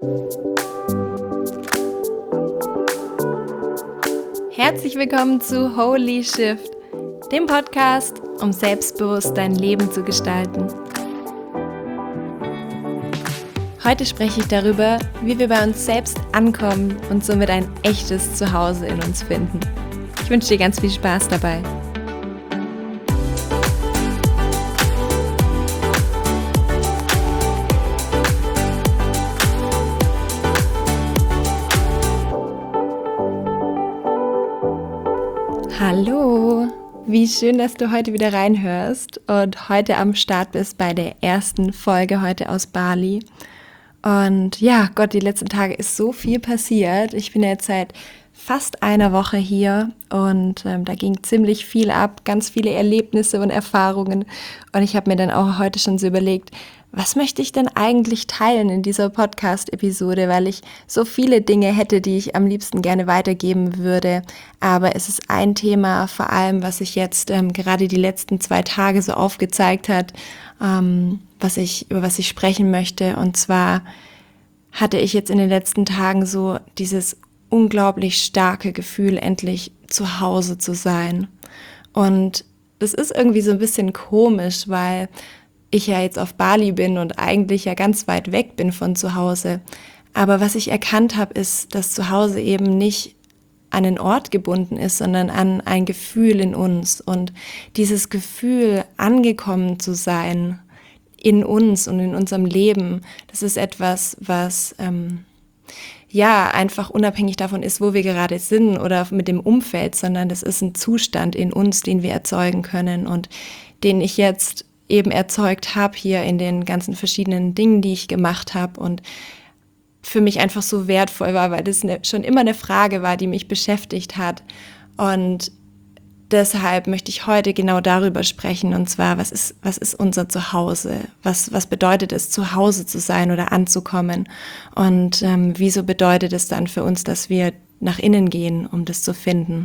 Herzlich willkommen zu Holy Shift, dem Podcast, um selbstbewusst dein Leben zu gestalten. Heute spreche ich darüber, wie wir bei uns selbst ankommen und somit ein echtes Zuhause in uns finden. Ich wünsche dir ganz viel Spaß dabei. Hallo, wie schön, dass du heute wieder reinhörst und heute am Start bist bei der ersten Folge heute aus Bali. Und ja, Gott, die letzten Tage ist so viel passiert. Ich bin jetzt seit fast einer Woche hier und da ging ziemlich viel ab, ganz viele Erlebnisse und Erfahrungen. Und ich habe mir dann auch heute schon so überlegt, was möchte ich denn eigentlich teilen in dieser Podcast-Episode, weil ich so viele Dinge hätte, die ich am liebsten gerne weitergeben würde. Aber es ist ein Thema, vor allem, was sich jetzt gerade die letzten 2 Tage so aufgezeigt hat, über was ich sprechen möchte. Und zwar hatte ich jetzt in den letzten Tagen so dieses unglaublich starke Gefühl, endlich zu Hause zu sein. Und das ist irgendwie so ein bisschen komisch, weil ich ja jetzt auf Bali bin und eigentlich ja ganz weit weg bin von zu Hause. Aber was ich erkannt habe, ist, dass zu Hause eben nicht an einen Ort gebunden ist, sondern an ein Gefühl in uns. Und dieses Gefühl, angekommen zu sein in uns und in unserem Leben, das ist etwas, was einfach unabhängig davon ist, wo wir gerade sind oder mit dem Umfeld, sondern das ist ein Zustand in uns, den wir erzeugen können und den ich jetzt eben erzeugt habe hier in den ganzen verschiedenen Dingen, die ich gemacht habe und für mich einfach so wertvoll war, weil das schon immer eine Frage war, die mich beschäftigt hat. Und deshalb möchte ich heute genau darüber sprechen, und zwar, was ist unser Zuhause? Was bedeutet es, zu Hause zu sein oder anzukommen? Und wieso bedeutet es dann für uns, dass wir nach innen gehen, um das zu finden?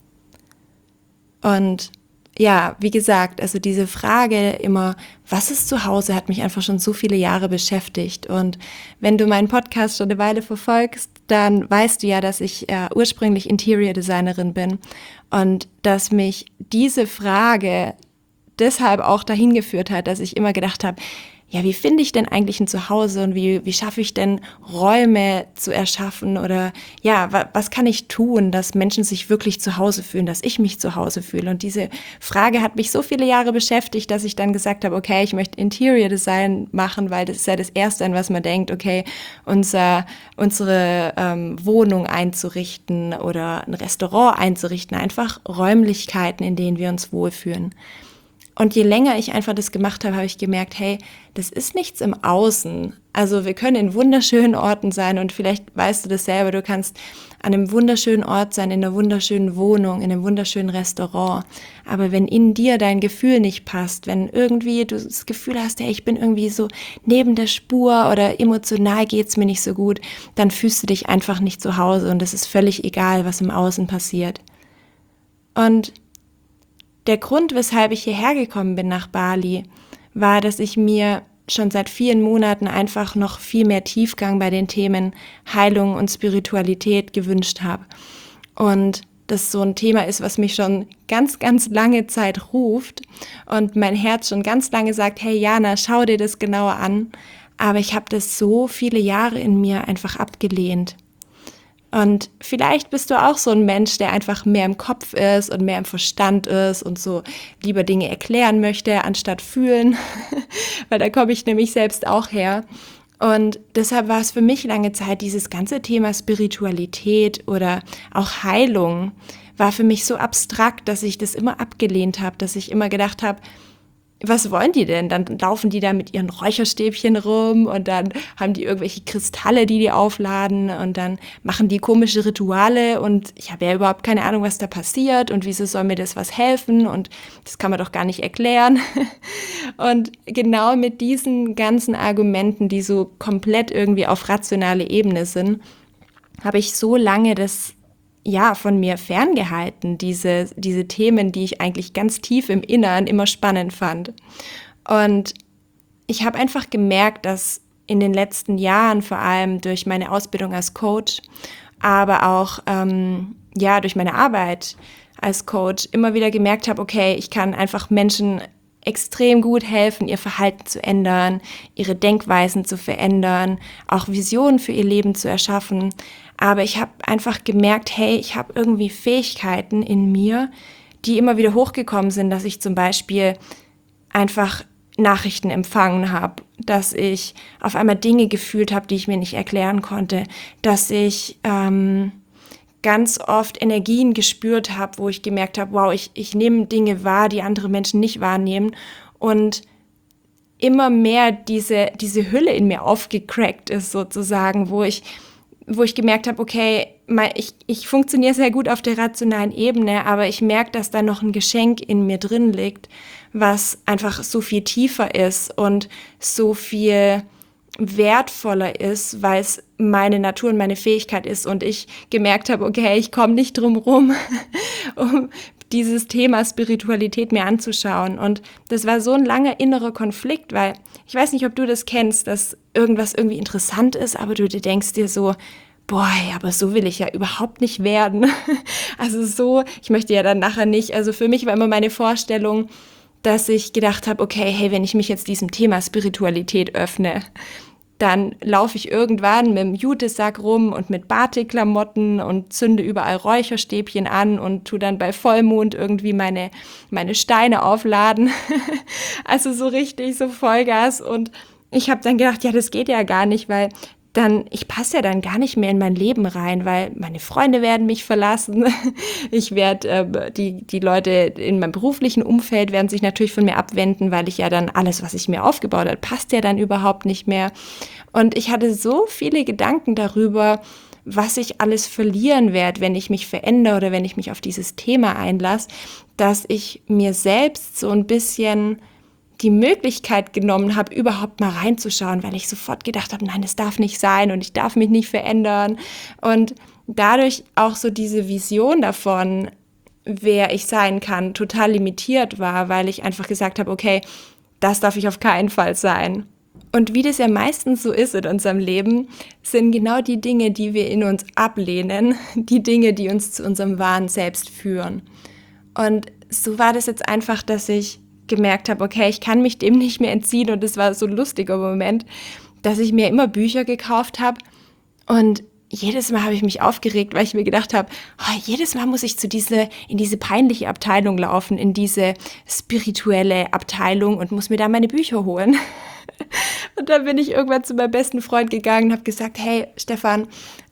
Und ja, wie gesagt, also diese Frage immer, was ist zu Hause, hat mich einfach schon so viele Jahre beschäftigt. Und wenn du meinen Podcast schon eine Weile verfolgst, dann weißt du ja, dass ich ursprünglich Interior Designerin bin und dass mich diese Frage deshalb auch dahin geführt hat, dass ich immer gedacht habe, ja, wie finde ich denn eigentlich ein Zuhause und wie schaffe ich denn Räume zu erschaffen oder ja, was kann ich tun, dass Menschen sich wirklich zu Hause fühlen, dass ich mich zu Hause fühle? Und diese Frage hat mich so viele Jahre beschäftigt, dass ich dann gesagt habe, okay, ich möchte Interior Design machen, weil das ist ja das Erste, an was man denkt, okay, unsere Wohnung einzurichten oder ein Restaurant einzurichten, einfach Räumlichkeiten, in denen wir uns wohlfühlen. Und je länger ich einfach das gemacht habe, habe ich gemerkt, hey, das ist nichts im Außen. Also wir können in wunderschönen Orten sein und vielleicht weißt du das selber, du kannst an einem wunderschönen Ort sein, in einer wunderschönen Wohnung, in einem wunderschönen Restaurant. Aber wenn in dir dein Gefühl nicht passt, wenn irgendwie du das Gefühl hast, hey, ich bin irgendwie so neben der Spur oder emotional geht's mir nicht so gut, dann fühlst du dich einfach nicht zu Hause und es ist völlig egal, was im Außen passiert. Und der Grund, weshalb ich hierher gekommen bin nach Bali, war, dass ich mir schon seit vielen Monaten einfach noch viel mehr Tiefgang bei den Themen Heilung und Spiritualität gewünscht habe. Und das so ein Thema ist, was mich schon ganz, ganz lange Zeit ruft und mein Herz schon ganz lange sagt, hey Jana, schau dir das genauer an. Aber ich habe das so viele Jahre in mir einfach abgelehnt. Und vielleicht bist du auch so ein Mensch, der einfach mehr im Kopf ist und mehr im Verstand ist und so lieber Dinge erklären möchte, anstatt fühlen, weil da komme ich nämlich selbst auch her. Und deshalb war es für mich lange Zeit, dieses ganze Thema Spiritualität oder auch Heilung war für mich so abstrakt, dass ich das immer abgelehnt habe, dass ich immer gedacht habe, was wollen die denn? Dann laufen die da mit ihren Räucherstäbchen rum und dann haben die irgendwelche Kristalle, die aufladen und dann machen die komische Rituale und ich habe ja überhaupt keine Ahnung, was da passiert und wieso soll mir das was helfen und das kann man doch gar nicht erklären. Und genau mit diesen ganzen Argumenten, die so komplett irgendwie auf rationale Ebene sind, habe ich so lange das von mir ferngehalten, diese Themen, die ich eigentlich ganz tief im Inneren immer spannend fand. Und ich habe einfach gemerkt, dass in den letzten Jahren, vor allem durch meine Ausbildung als Coach, aber auch durch meine Arbeit als Coach immer wieder gemerkt habe, okay, ich kann einfach Menschen extrem gut helfen, ihr Verhalten zu ändern, ihre Denkweisen zu verändern, auch Visionen für ihr Leben zu erschaffen. Aber ich habe einfach gemerkt, hey, ich habe irgendwie Fähigkeiten in mir, die immer wieder hochgekommen sind, dass ich zum Beispiel einfach Nachrichten empfangen habe, dass ich auf einmal Dinge gefühlt habe, die ich mir nicht erklären konnte, dass ich ganz oft Energien gespürt habe, wo ich gemerkt habe, wow, ich nehme Dinge wahr, die andere Menschen nicht wahrnehmen und immer mehr diese Hülle in mir aufgecrackt ist sozusagen, wo ich gemerkt habe, okay, ich funktioniere sehr gut auf der rationalen Ebene, aber ich merke, dass da noch ein Geschenk in mir drin liegt, was einfach so viel tiefer ist und so viel wertvoller ist, weil es meine Natur und meine Fähigkeit ist und ich gemerkt habe, okay, ich komme nicht drum rum, um dieses Thema Spiritualität mir anzuschauen. Und das war so ein langer innerer Konflikt, weil ich weiß nicht, ob du das kennst, dass irgendwas irgendwie interessant ist, aber du denkst dir so, boah, aber so will ich ja überhaupt nicht werden. Also so, ich möchte ja dann nachher nicht, also für mich war immer meine Vorstellung, dass ich gedacht habe, okay, hey, wenn ich mich jetzt diesem Thema Spiritualität öffne, dann laufe ich irgendwann mit dem Jutesack rum und mit Batikklamotten und zünde überall Räucherstäbchen an und tu dann bei Vollmond irgendwie meine Steine aufladen. Also so richtig, so Vollgas. Und ich habe dann gedacht, ja, das geht ja gar nicht, weil ich passe ja dann gar nicht mehr in mein Leben rein, weil meine Freunde werden mich verlassen. Ich werde, die Leute in meinem beruflichen Umfeld werden sich natürlich von mir abwenden, weil ich ja dann alles, was ich mir aufgebaut habe, passt ja dann überhaupt nicht mehr. Und ich hatte so viele Gedanken darüber, was ich alles verlieren werde, wenn ich mich verändere oder wenn ich mich auf dieses Thema einlasse, dass ich mir selbst so ein bisschen die Möglichkeit genommen habe, überhaupt mal reinzuschauen, weil ich sofort gedacht habe, nein, das darf nicht sein und ich darf mich nicht verändern. Und dadurch auch so diese Vision davon, wer ich sein kann, total limitiert war, weil ich einfach gesagt habe, okay, das darf ich auf keinen Fall sein. Und wie das ja meistens so ist in unserem Leben, sind genau die Dinge, die wir in uns ablehnen, die Dinge, die uns zu unserem wahren Selbst führen. Und so war das jetzt einfach, dass ich gemerkt habe, okay, ich kann mich dem nicht mehr entziehen und es war so ein lustiger Moment, dass ich mir immer Bücher gekauft habe und jedes Mal habe ich mich aufgeregt, weil ich mir gedacht habe, oh, jedes Mal muss ich in diese peinliche Abteilung laufen, in diese spirituelle Abteilung und muss mir da meine Bücher holen. Und dann bin ich irgendwann zu meinem besten Freund gegangen und habe gesagt, hey Stefan,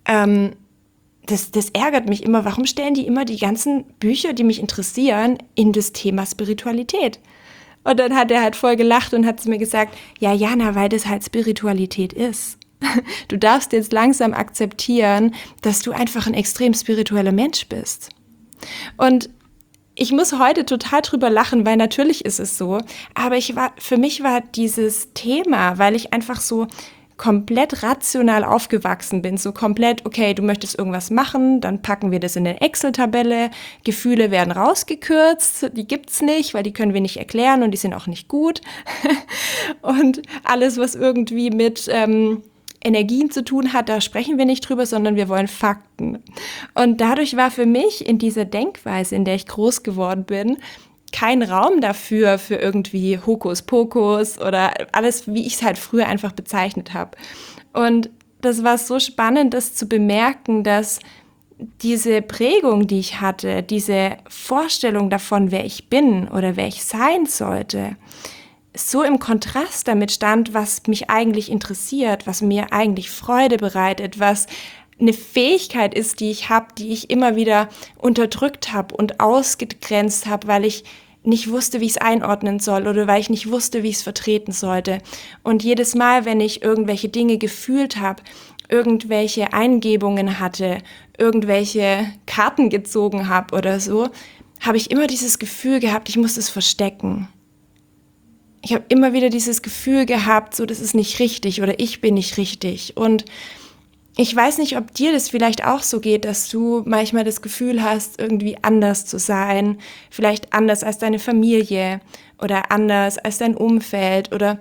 das ärgert mich immer, warum stellen die immer die ganzen Bücher, die mich interessieren, in das Thema Spiritualität? Und dann hat er halt voll gelacht und hat zu mir gesagt, ja Jana, weil das halt Spiritualität ist. Du darfst jetzt langsam akzeptieren, dass du einfach ein extrem spiritueller Mensch bist. Und ich muss heute total drüber lachen, weil natürlich ist es so, aber für mich war dieses Thema, weil ich einfach so komplett rational aufgewachsen bin, so komplett, okay, du möchtest irgendwas machen, dann packen wir das in eine Excel-Tabelle, Gefühle werden rausgekürzt, die gibt's nicht, weil die können wir nicht erklären und die sind auch nicht gut. Und alles, was irgendwie mit Energien zu tun hat, da sprechen wir nicht drüber, sondern wir wollen Fakten. Und dadurch war für mich in dieser Denkweise, in der ich groß geworden bin, kein Raum dafür, für irgendwie Hokuspokus oder alles, wie ich es halt früher einfach bezeichnet habe. Und das war so spannend, das zu bemerken, dass diese Prägung, die ich hatte, diese Vorstellung davon, wer ich bin oder wer ich sein sollte, so im Kontrast damit stand, was mich eigentlich interessiert, was mir eigentlich Freude bereitet, was eine Fähigkeit ist, die ich habe, die ich immer wieder unterdrückt habe und ausgegrenzt habe, weil ich nicht wusste, wie ich es einordnen soll oder weil ich nicht wusste, wie ich es vertreten sollte. Und jedes Mal, wenn ich irgendwelche Dinge gefühlt habe, irgendwelche Eingebungen hatte, irgendwelche Karten gezogen habe oder so, habe ich immer dieses Gefühl gehabt, ich muss es verstecken. Ich habe immer wieder dieses Gefühl gehabt, so das ist nicht richtig oder ich bin nicht richtig. Und ich weiß nicht, ob dir das vielleicht auch so geht, dass du manchmal das Gefühl hast, irgendwie anders zu sein, vielleicht anders als deine Familie oder anders als dein Umfeld oder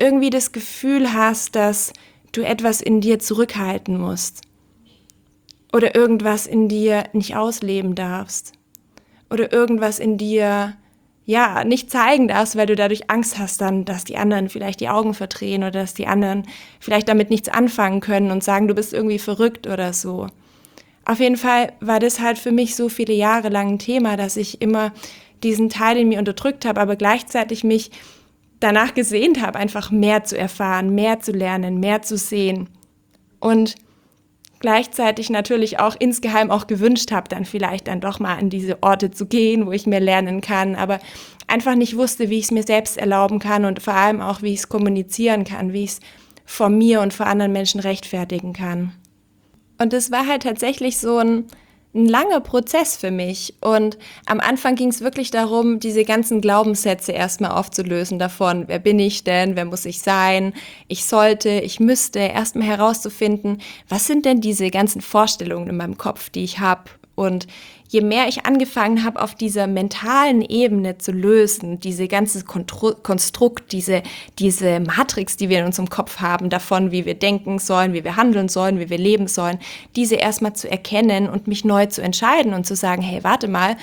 irgendwie das Gefühl hast, dass du etwas in dir zurückhalten musst oder irgendwas in dir nicht ausleben darfst oder irgendwas in dir nicht zeigen darfst, weil du dadurch Angst hast dann, dass die anderen vielleicht die Augen verdrehen oder dass die anderen vielleicht damit nichts anfangen können und sagen, du bist irgendwie verrückt oder so. Auf jeden Fall war das halt für mich so viele Jahre lang ein Thema, dass ich immer diesen Teil in mir unterdrückt habe, aber gleichzeitig mich danach gesehnt habe, einfach mehr zu erfahren, mehr zu lernen, mehr zu sehen und gleichzeitig natürlich auch insgeheim auch gewünscht habe, dann vielleicht dann doch mal an diese Orte zu gehen, wo ich mehr lernen kann, aber einfach nicht wusste, wie ich es mir selbst erlauben kann und vor allem auch, wie ich es kommunizieren kann, wie ich es vor mir und vor anderen Menschen rechtfertigen kann. Und es war halt tatsächlich so ein langer Prozess für mich. Und am Anfang ging es wirklich darum, diese ganzen Glaubenssätze erstmal aufzulösen davon, wer bin ich denn, wer muss ich sein, ich sollte, ich müsste, erstmal herauszufinden, was sind denn diese ganzen Vorstellungen in meinem Kopf, die ich habe. Und je mehr ich angefangen habe, auf dieser mentalen Ebene zu lösen, diese ganze Konstrukt, diese Matrix, die wir in unserem Kopf haben, davon, wie wir denken sollen, wie wir handeln sollen, wie wir leben sollen, diese erstmal zu erkennen und mich neu zu entscheiden und zu sagen, hey, warte mal,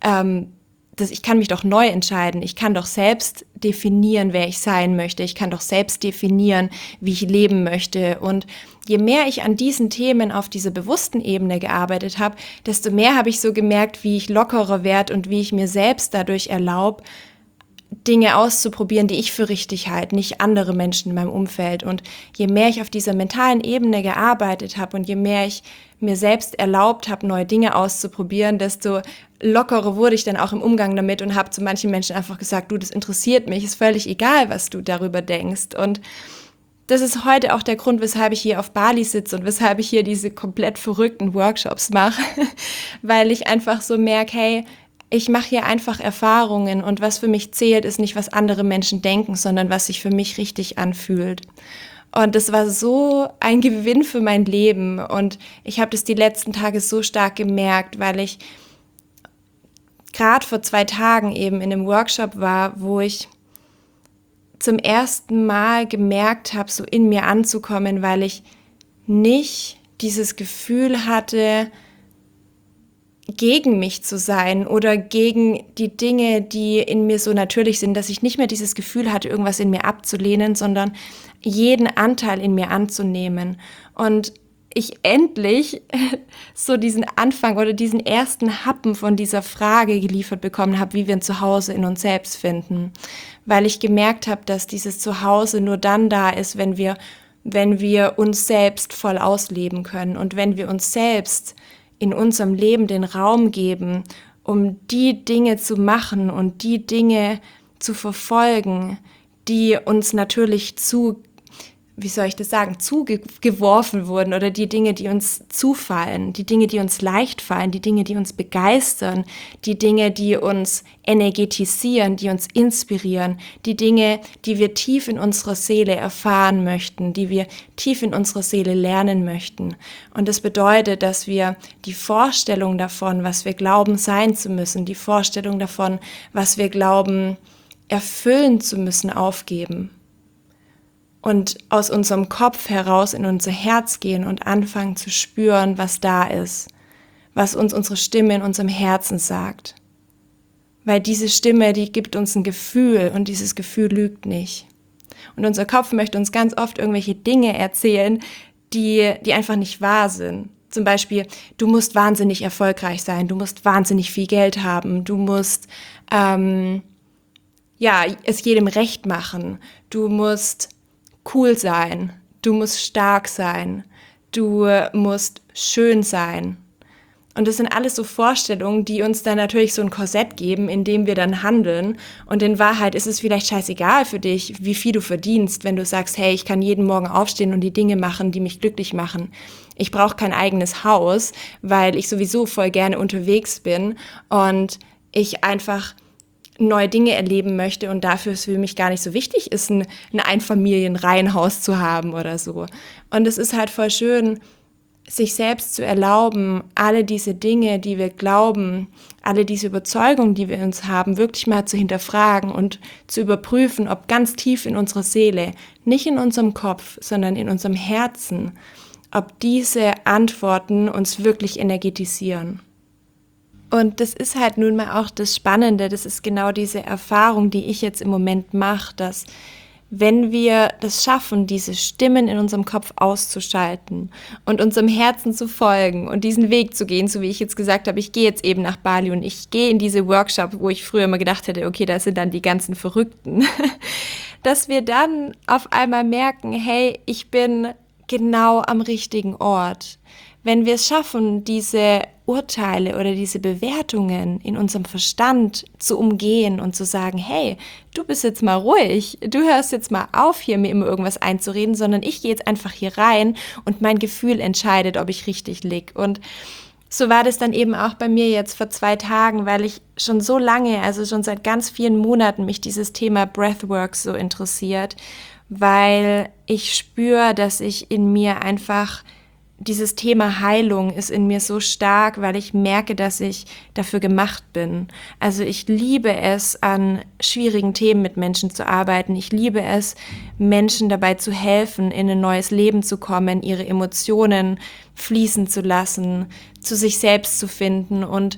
ich kann mich doch neu entscheiden. Ich kann doch selbst definieren, wer ich sein möchte. Ich kann doch selbst definieren, wie ich leben möchte. Und je mehr ich an diesen Themen auf dieser bewussten Ebene gearbeitet habe, desto mehr habe ich so gemerkt, wie ich lockerer werde und wie ich mir selbst dadurch erlaube, Dinge auszuprobieren, die ich für richtig halte, nicht andere Menschen in meinem Umfeld. Und je mehr ich auf dieser mentalen Ebene gearbeitet habe und je mehr ich mir selbst erlaubt habe, neue Dinge auszuprobieren, desto lockerer wurde ich dann auch im Umgang damit und habe zu manchen Menschen einfach gesagt, du, das interessiert mich, ist völlig egal, was du darüber denkst. Und das ist heute auch der Grund, weshalb ich hier auf Bali sitze und weshalb ich hier diese komplett verrückten Workshops mache, weil ich einfach so merke, hey, ich mache hier einfach Erfahrungen und was für mich zählt, ist nicht, was andere Menschen denken, sondern was sich für mich richtig anfühlt. Und das war so ein Gewinn für mein Leben und ich habe das die letzten Tage so stark gemerkt, weil ich gerade vor 2 Tagen eben in einem Workshop war, wo ich zum ersten Mal gemerkt habe, so in mir anzukommen, weil ich nicht dieses Gefühl hatte, gegen mich zu sein oder gegen die Dinge, die in mir so natürlich sind, dass ich nicht mehr dieses Gefühl hatte, irgendwas in mir abzulehnen, sondern jeden Anteil in mir anzunehmen. Und ich endlich so diesen Anfang oder diesen ersten Happen von dieser Frage geliefert bekommen habe, wie wir ein Zuhause in uns selbst finden. Weil ich gemerkt habe, dass dieses Zuhause nur dann da ist, wenn wir uns selbst voll ausleben können und wenn wir uns selbst in unserem Leben den Raum geben, um die Dinge zu machen und die Dinge zu verfolgen, die uns natürlich zugeworfen wurden oder die Dinge, die uns zufallen, die Dinge, die uns leicht fallen, die Dinge, die uns begeistern, die Dinge, die uns energetisieren, die uns inspirieren, die Dinge, die wir tief in unserer Seele erfahren möchten, die wir tief in unserer Seele lernen möchten. Und das bedeutet, dass wir die Vorstellung davon, was wir glauben sein zu müssen, die Vorstellung davon, was wir glauben erfüllen zu müssen, aufgeben. Und aus unserem Kopf heraus in unser Herz gehen und anfangen zu spüren, was da ist, was uns unsere Stimme in unserem Herzen sagt. Weil diese Stimme, die gibt uns ein Gefühl und dieses Gefühl lügt nicht. Und unser Kopf möchte uns ganz oft irgendwelche Dinge erzählen, die einfach nicht wahr sind. Zum Beispiel, du musst wahnsinnig erfolgreich sein, du musst wahnsinnig viel Geld haben, du musst es jedem recht machen, du musst cool sein, du musst stark sein, du musst schön sein. Und das sind alles so Vorstellungen, die uns dann natürlich so ein Korsett geben, in dem wir dann handeln. Und in Wahrheit ist es vielleicht scheißegal für dich, wie viel du verdienst, wenn du sagst, hey, ich kann jeden Morgen aufstehen und die Dinge machen, die mich glücklich machen. Ich brauche kein eigenes Haus, weil ich sowieso voll gerne unterwegs bin und ich einfach neue Dinge erleben möchte und dafür es für mich gar nicht so wichtig ist, ein Einfamilienreihenhaus zu haben oder so. Und es ist halt voll schön, sich selbst zu erlauben, alle diese Dinge, die wir glauben, alle diese Überzeugungen, die wir in uns haben, wirklich mal zu hinterfragen und zu überprüfen, ob ganz tief in unserer Seele, nicht in unserem Kopf, sondern in unserem Herzen, ob diese Antworten uns wirklich energetisieren. Und das ist halt nun mal auch das Spannende, das ist genau diese Erfahrung, die ich jetzt im Moment mache, dass wenn wir das schaffen, diese Stimmen in unserem Kopf auszuschalten und unserem Herzen zu folgen und diesen Weg zu gehen, so wie ich jetzt gesagt habe, ich gehe jetzt eben nach Bali und ich gehe in diese Workshop, wo ich früher immer gedacht hätte, okay, da sind dann die ganzen Verrückten, dass wir dann auf einmal merken, hey, ich bin genau am richtigen Ort. Wenn wir es schaffen, diese Urteile oder diese Bewertungen in unserem Verstand zu umgehen und zu sagen, hey, du bist jetzt mal ruhig, du hörst jetzt mal auf, hier mir immer irgendwas einzureden, sondern ich gehe jetzt einfach hier rein und mein Gefühl entscheidet, ob ich richtig lieg. Und so war das dann eben auch bei mir jetzt vor 2 Tagen, weil ich schon so lange, also schon seit ganz vielen Monaten mich dieses Thema Breathwork so interessiert, weil ich spüre, dass ich in mir einfach dieses Thema Heilung ist in mir so stark, weil ich merke, dass ich dafür gemacht bin. Also ich liebe es, an schwierigen Themen mit Menschen zu arbeiten. Ich liebe es, Menschen dabei zu helfen, in ein neues Leben zu kommen, ihre Emotionen fließen zu lassen, zu sich selbst zu finden. Und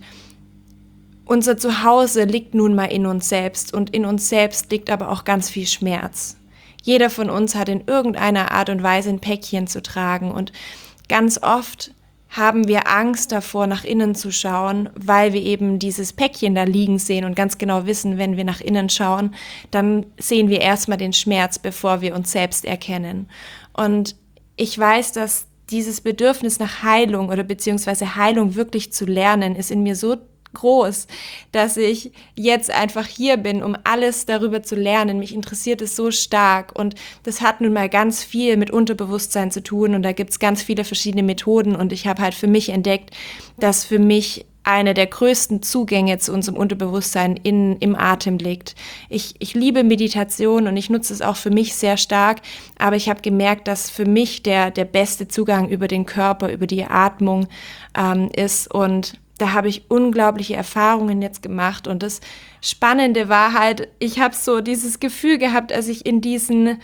unser Zuhause liegt nun mal in uns selbst und in uns selbst liegt aber auch ganz viel Schmerz. Jeder von uns hat in irgendeiner Art und Weise ein Päckchen zu tragen und ganz oft haben wir Angst davor, nach innen zu schauen, weil wir eben dieses Päckchen da liegen sehen und ganz genau wissen, wenn wir nach innen schauen, dann sehen wir erstmal den Schmerz, bevor wir uns selbst erkennen. Und ich weiß, dass dieses Bedürfnis nach Heilung oder beziehungsweise Heilung wirklich zu lernen, ist in mir so groß, dass ich jetzt einfach hier bin, um alles darüber zu lernen. Mich interessiert es so stark und das hat nun mal ganz viel mit Unterbewusstsein zu tun und da gibt es ganz viele verschiedene Methoden und ich habe halt für mich entdeckt, dass für mich eine der größten Zugänge zu unserem Unterbewusstsein im Atem liegt. Ich liebe Meditation und ich nutze es auch für mich sehr stark, aber ich habe gemerkt, dass für mich der beste Zugang über den Körper, über die Atmung ist und da habe ich unglaubliche Erfahrungen jetzt gemacht und das Spannende war halt, ich habe so dieses Gefühl gehabt, als ich in diesem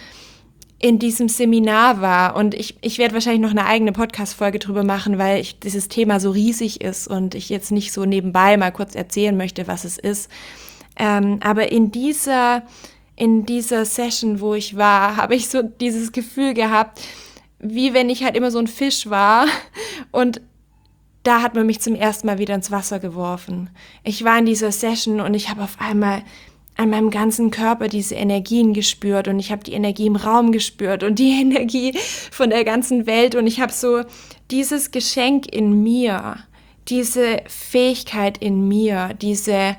Seminar war und ich werde wahrscheinlich noch eine eigene Podcast-Folge drüber machen, weil dieses Thema so riesig ist und ich jetzt nicht so nebenbei mal kurz erzählen möchte, was es ist. Aber in dieser Session, wo ich war, habe ich so dieses Gefühl gehabt, wie wenn ich halt immer so ein Fisch war und da hat man mich zum ersten Mal wieder ins Wasser geworfen. Ich war in dieser Session und ich habe auf einmal an meinem ganzen Körper diese Energien gespürt und ich habe die Energie im Raum gespürt und die Energie von der ganzen Welt und ich habe so dieses Geschenk in mir, diese Fähigkeit in mir, diese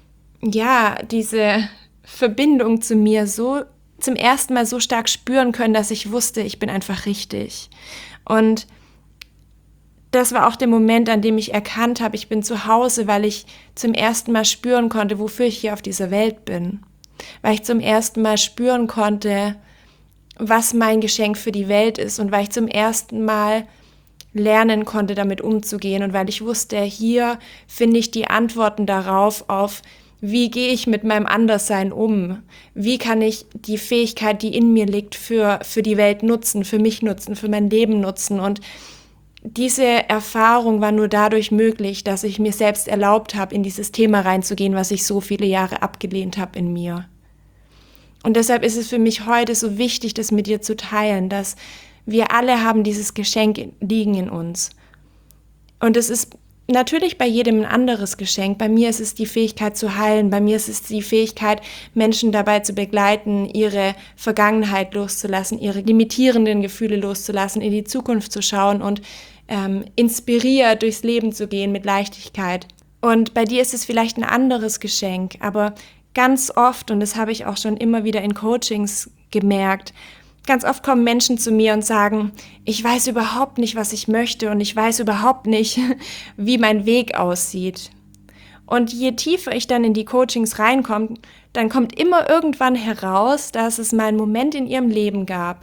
Verbindung zu mir so zum ersten Mal so stark spüren können, dass ich wusste, ich bin einfach richtig. Und das war auch der Moment, an dem ich erkannt habe, ich bin zu Hause, weil ich zum ersten Mal spüren konnte, wofür ich hier auf dieser Welt bin. Weil ich zum ersten Mal spüren konnte, was mein Geschenk für die Welt ist und weil ich zum ersten Mal lernen konnte, damit umzugehen und weil ich wusste, hier finde ich die Antworten darauf, auf wie gehe ich mit meinem Anderssein um? Wie kann ich die Fähigkeit, die in mir liegt, für die Welt nutzen, für mich nutzen, für mein Leben nutzen und diese Erfahrung war nur dadurch möglich, dass ich mir selbst erlaubt habe, in dieses Thema reinzugehen, was ich so viele Jahre abgelehnt habe in mir. Und deshalb ist es für mich heute so wichtig, das mit dir zu teilen, dass wir alle haben dieses Geschenk liegen in uns. Und es ist natürlich bei jedem ein anderes Geschenk. Bei mir ist es die Fähigkeit zu heilen. Bei mir ist es die Fähigkeit, Menschen dabei zu begleiten, ihre Vergangenheit loszulassen, ihre limitierenden Gefühle loszulassen, in die Zukunft zu schauen und inspiriert durchs Leben zu gehen mit Leichtigkeit. Und bei dir ist es vielleicht ein anderes Geschenk, aber ganz oft, und das habe ich auch schon immer wieder in Coachings gemerkt, ganz oft kommen Menschen zu mir und sagen, ich weiß überhaupt nicht, was ich möchte und ich weiß überhaupt nicht, wie mein Weg aussieht. Und je tiefer ich dann in die Coachings reinkomme, dann kommt immer irgendwann heraus, dass es mal einen Moment in ihrem Leben gab,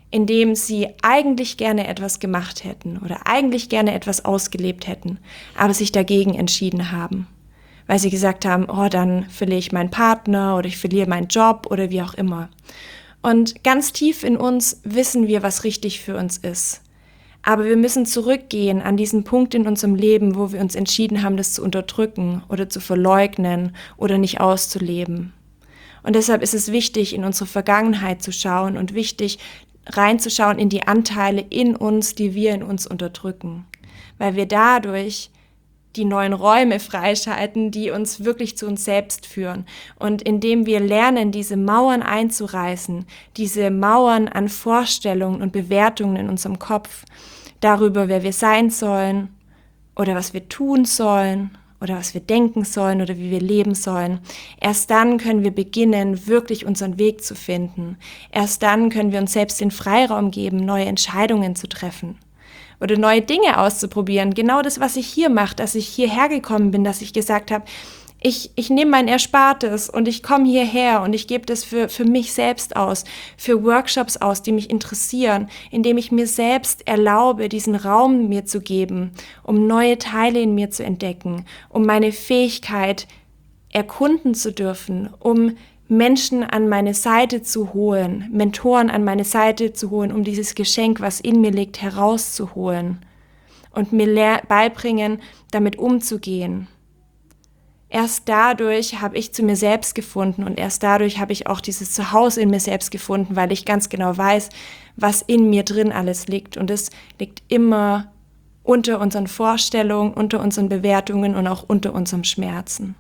indem sie eigentlich gerne etwas gemacht hätten oder eigentlich gerne etwas ausgelebt hätten, aber sich dagegen entschieden haben, weil sie gesagt haben, oh, dann verliere ich meinen Partner oder ich verliere meinen Job oder wie auch immer. Und ganz tief in uns wissen wir, was richtig für uns ist. Aber wir müssen zurückgehen an diesen Punkt in unserem Leben, wo wir uns entschieden haben, das zu unterdrücken oder zu verleugnen oder nicht auszuleben. Und deshalb ist es wichtig, in unsere Vergangenheit zu schauen und wichtig, reinzuschauen in die Anteile in uns, die wir in uns unterdrücken. Weil wir dadurch die neuen Räume freischalten, die uns wirklich zu uns selbst führen. Und indem wir lernen, diese Mauern einzureißen, diese Mauern an Vorstellungen und Bewertungen in unserem Kopf, darüber, wer wir sein sollen oder was wir tun sollen oder was wir denken sollen oder wie wir leben sollen. Erst dann können wir beginnen, wirklich unseren Weg zu finden. Erst dann können wir uns selbst den Freiraum geben, neue Entscheidungen zu treffen oder neue Dinge auszuprobieren. Genau das, was ich hier mache, dass ich hierher gekommen bin, dass ich gesagt habe, ich nehme mein Erspartes und ich komme hierher und ich gebe das für mich selbst aus, für Workshops aus, die mich interessieren, indem ich mir selbst erlaube, diesen Raum mir zu geben, um neue Teile in mir zu entdecken, um meine Fähigkeit erkunden zu dürfen, um Menschen an meine Seite zu holen, Mentoren an meine Seite zu holen, um dieses Geschenk, was in mir liegt, herauszuholen und mir beibringen, damit umzugehen. Erst dadurch habe ich zu mir selbst gefunden und erst dadurch habe ich auch dieses Zuhause in mir selbst gefunden, weil ich ganz genau weiß, was in mir drin alles liegt. Und es liegt immer unter unseren Vorstellungen, unter unseren Bewertungen und auch unter unserem Schmerzen.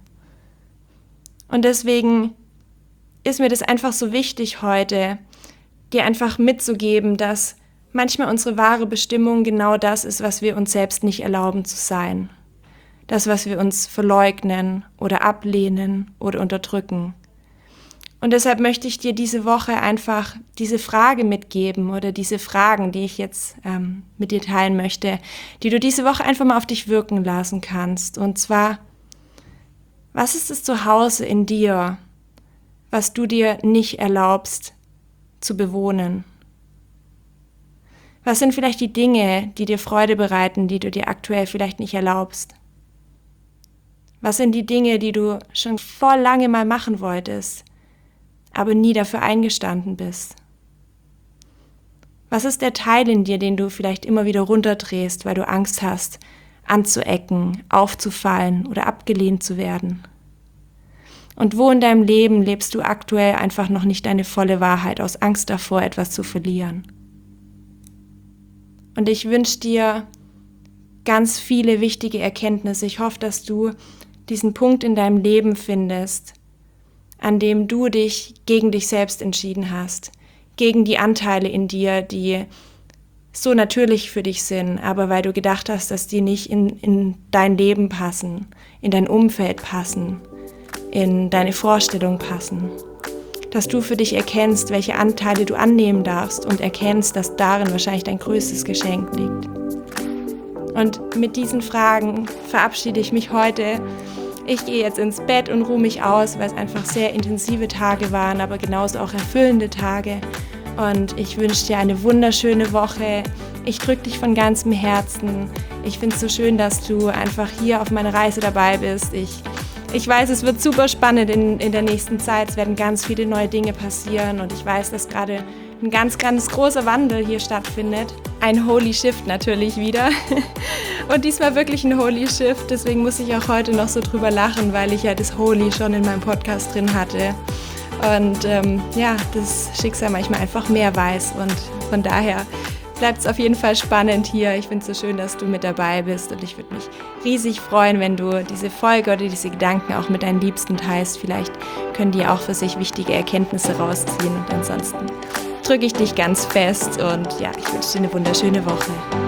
Und deswegen ist mir das einfach so wichtig heute, dir einfach mitzugeben, dass manchmal unsere wahre Bestimmung genau das ist, was wir uns selbst nicht erlauben zu sein. Das, was wir uns verleugnen oder ablehnen oder unterdrücken. Und deshalb möchte ich dir diese Woche einfach diese Frage mitgeben oder diese Fragen, die ich jetzt mit dir teilen möchte, die du diese Woche einfach mal auf dich wirken lassen kannst. Und zwar, was ist das Zuhause in dir, was du dir nicht erlaubst zu bewohnen? Was sind vielleicht die Dinge, die dir Freude bereiten, die du dir aktuell vielleicht nicht erlaubst? Was sind die Dinge, die du schon vor lange mal machen wolltest, aber nie dafür eingestanden bist? Was ist der Teil in dir, den du vielleicht immer wieder runterdrehst, weil du Angst hast, anzuecken, aufzufallen oder abgelehnt zu werden? Und wo in deinem Leben lebst du aktuell einfach noch nicht deine volle Wahrheit aus Angst davor, etwas zu verlieren? Und ich wünsche dir ganz viele wichtige Erkenntnisse. Ich hoffe, dass du diesen Punkt in deinem Leben findest, an dem du dich gegen dich selbst entschieden hast, gegen die Anteile in dir, die so natürlich für dich sind, aber weil du gedacht hast, dass die nicht in dein Leben passen, in dein Umfeld passen, in deine Vorstellung passen. Dass du für dich erkennst, welche Anteile du annehmen darfst und erkennst, dass darin wahrscheinlich dein größtes Geschenk liegt. Und mit diesen Fragen verabschiede ich mich heute. Ich gehe jetzt ins Bett und ruhe mich aus, weil es einfach sehr intensive Tage waren, aber genauso auch erfüllende Tage. Und ich wünsche dir eine wunderschöne Woche. Ich drücke dich von ganzem Herzen. Ich finde es so schön, dass du einfach hier auf meiner Reise dabei bist. Ich weiß, es wird super spannend in der nächsten Zeit. Es werden ganz viele neue Dinge passieren und ich weiß, dass gerade ein ganz, ganz großer Wandel hier stattfindet. Ein Holy Shift natürlich wieder. Und diesmal wirklich ein Holy Shift. Deswegen muss ich auch heute noch so drüber lachen, weil ich ja das Holy schon in meinem Podcast drin hatte. Und das Schicksal manchmal einfach mehr weiß. Und von daher bleibt es auf jeden Fall spannend hier. Ich finde es so schön, dass du mit dabei bist. Und ich würde mich riesig freuen, wenn du diese Folge oder diese Gedanken auch mit deinen Liebsten teilst. Vielleicht können die auch für sich wichtige Erkenntnisse rausziehen. Und ansonsten drücke ich dich ganz fest und ja, ich wünsche dir eine wunderschöne Woche.